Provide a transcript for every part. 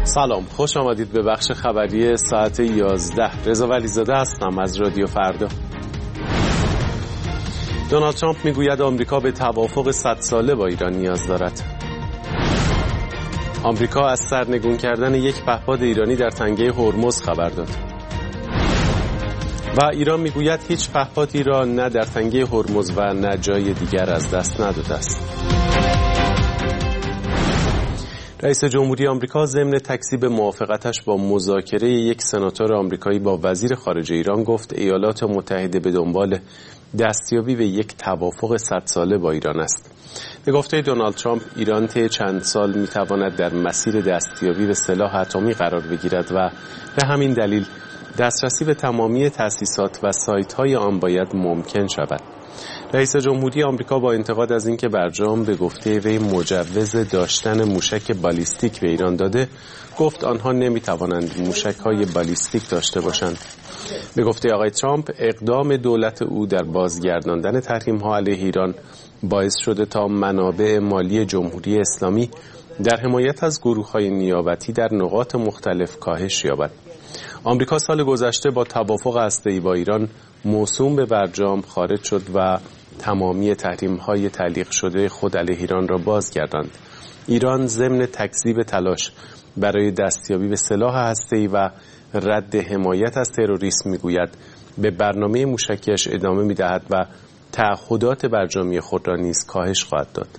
سلام، خوش آمدید به بخش خبری ساعت 11. رضا ولیزاده هستم از رادیو فردا. دونالد ترامپ میگوید آمریکا به توافق 100 ساله با ایران نیاز دارد. آمریکا از سرنگون کردن یک پهپاد ایرانی در تنگه هرمز خبر داد. و ایران میگوید هیچ پهپادی را نه در تنگه هرمز و نه جای دیگر از دست نداده است. رئیس جمهوری آمریکا ضمن تکذیب موافقتش با مذاکره یک سناتور آمریکایی با وزیر خارجه ایران گفت ایالات متحده به دنبال دستیابی به یک توافق 100 ساله با ایران است. به گفته دونالد ترامپ ایران طی چند سال میتواند در مسیر دستیابی به سلاح اتمی قرار بگیرد و به همین دلیل دسترسی به تمامی تأسیسات و سایت‌های آن باید ممکن شود. رئیس جمهوری آمریکا با انتقاد از اینکه برجام به گفته وی مجوز داشتن موشک بالیستیک به ایران داده، گفت آنها نمیتوانند موشک‌های بالیستیک داشته باشند. به گفته آقای ترامپ اقدام دولت او در بازگرداندن تحریم‌ها علیه ایران باعث شده تا منابع مالی جمهوری اسلامی در حمایت از گروه‌های نیابتی در نقاط مختلف کاهش یابد. آمریکا سال گذشته با توافق هسته‌ای با ایران موسوم به برجام خارج شد و تمامی تحریم‌های تعلیق شده خود علیه ایران را بازگرداند. ایران ضمن تکذیب تلاش برای دستیابی به سلاح هسته‌ای و رد حمایت از تروریسم میگوید به برنامه موشکیش ادامه می‌دهد و تعهدات برجامی خود را نیز کاهش خواهد داد.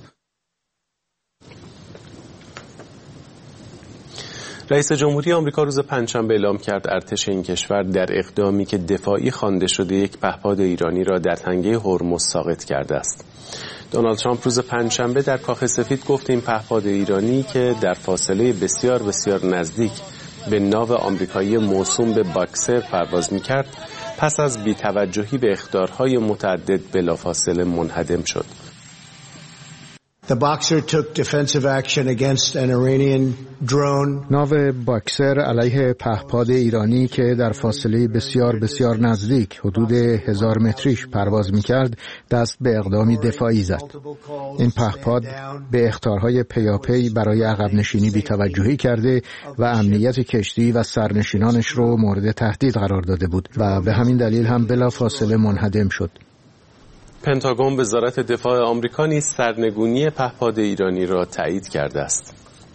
رئیس جمهوری آمریکا روز پنجشنبه اعلام کرد ارتش این کشور در اقدامی که دفاعی خوانده شده یک پهپاد ایرانی را در تنگه هرمز ساقط کرده است. دونالد ترامپ روز پنجشنبه در کاخ سفید گفت این پهپاد ایرانی که در فاصله بسیار بسیار نزدیک به ناو آمریکایی موسوم به باکسر پرواز می‌کرد، پس از بی‌توجهی به اخطارهای متعدد بلافاصله منهدم شد. The Boxer took defensive action against an Iranian drone. ناو باکسر علیه پهپاد ایرانی که در فاصله بسیار بسیار نزدیک حدود 1000 متریش پرواز می‌کرد دست به اقدامی دفاعی زد. این پهپاد به اخطارهای پیاپی برای عقب نشینی بی‌توجهی کرده و امنیت کشتی و سرنشینانش رو مورد تهدید قرار داده بود و به همین دلیل هم بلافاصله منهدم شد. پنتاگون وزارت دفاع آمریکا نیز سرنگونی پهپاد ایرانی را تایید کرده است.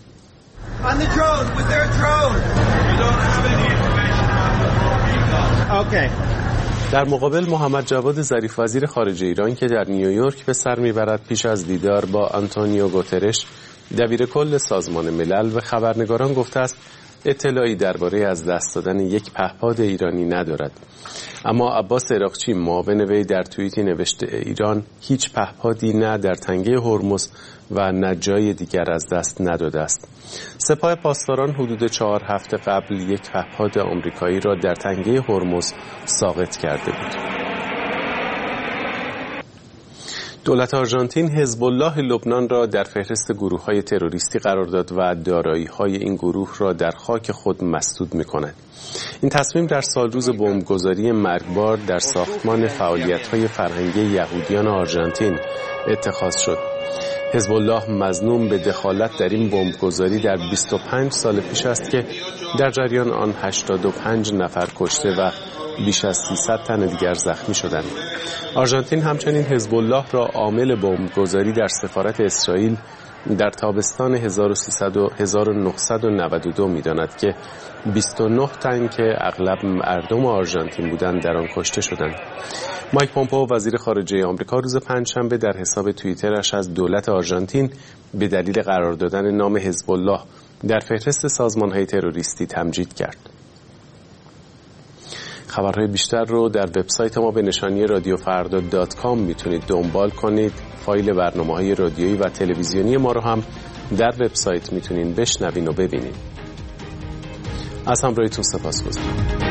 در مقابل محمد جواد ظریف وزیر خارجه ایران که در نیویورک به سر میبرد پیش از دیدار با آنتونیو گوترش دبیر کل سازمان ملل به خبرنگاران گفته است اطلاعی درباره از دست دادن یک پهپاد ایرانی ندارد. اما عباس عراقچی معاون وی در توییتی نوشته ایران هیچ پهپادی نه در تنگه هرمز و نه جای دیگر از دست نداده است. سپاه پاسداران حدود 4 هفته قبل یک پهپاد آمریکایی را در تنگه هرمز ساقط کرده بود. دولت آرژانتین حزب الله لبنان را در فهرست گروه‌های تروریستی قرار داد و دارایی‌های این گروه را در خاک خود مسدود می‌کند. این تصمیم در سالروز بمبگذاری مرگبار در ساختمان فعالیت‌های فرهنگی یهودیان آرژانتین اتخاذ شد. حزب الله مظنون به دخالت در این بمبگذاری در 25 سال پیش است که در جریان آن 85 نفر کشته و بیش از 300 تن دیگر زخمی شدند. آرژانتین همچنین حزب الله را عامل بمبگذاری در سفارت اسرائیل در تابستان 1992 می‌داند که 29 تن که اغلب مردم آرژانتین بودند در آن کشته شدند. مایک پومپئو وزیر خارجه آمریکا روز پنجشنبه در حساب توییترش از دولت آرژانتین به دلیل قرار دادن نام حزب الله در فهرست سازمان‌های تروریستی تمجید کرد. خبرهای بیشتر رو در وبسایت ما به نشانی radioffarda.com میتونید دنبال کنید. فایل برنامه‌های رادیویی و تلویزیونی ما رو هم در وبسایت میتونید بشنوین و ببینید. از همراهیتون سپاسگزارم.